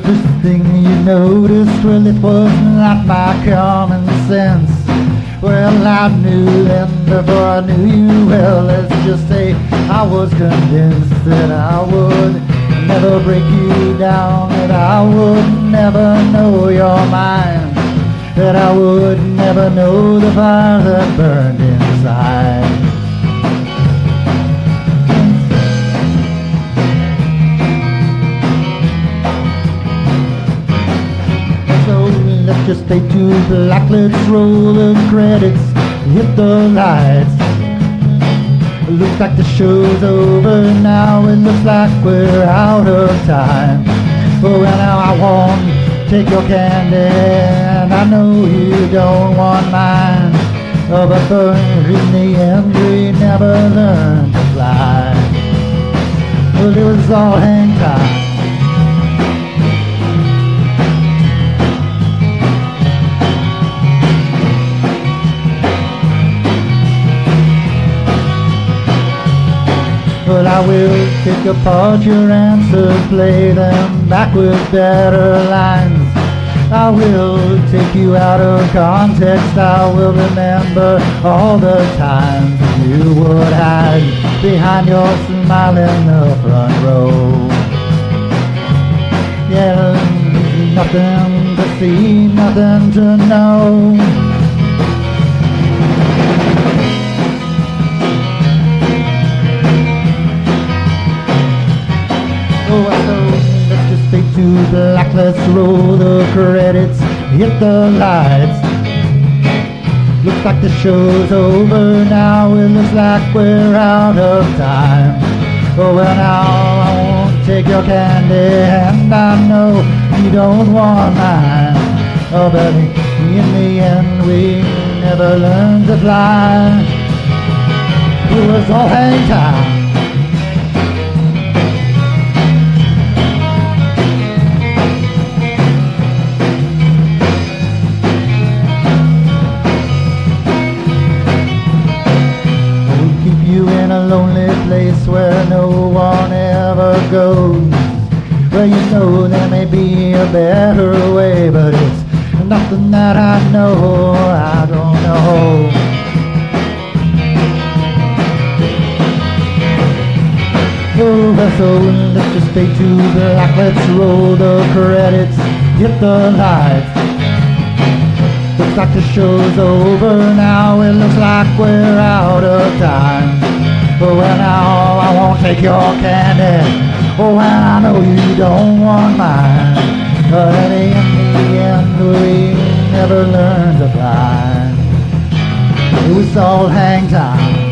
First thing you noticed, well, it was not my common sense. Well, I knew then before I knew you. Well, let's just say I was convinced that I would never break you down, that I would never know your mind, that I would never know the fire that burned inside. Let's just stay to black, let's roll the credits, hit the lights. Looks like the show's over now, it looks like we're out of time. Oh, well, now I won't take your candy, and I know you don't want mine. Oh, but in the end we never learned to fly. Well, it was all hang time. Well, I will pick apart your answers, play them back with better lines. I will take you out of context, I will remember all the times you would hide behind your smile in the front row. Yeah, nothing to see, nothing to know. Let's just stay to black, let's roll the credits, hit the lights. Looks like the show's over now, it looks like we're out of time. Oh, well, now I won't take your candy, and I know you don't want mine. Oh, but in the end we never learned to fly. It was all hang time. In a lonely place where no one ever goes, well, you know there may be a better way, but it's nothing that I know, I don't know. Oh, well, so let's just stay to black, let's roll the credits, hit the lights. Looks like the show's over now, it looks like we're out of time. Oh, well, now I won't take your candy. Oh, well, I know you don't want mine. But in the end we never learned to fly. It was all hang time.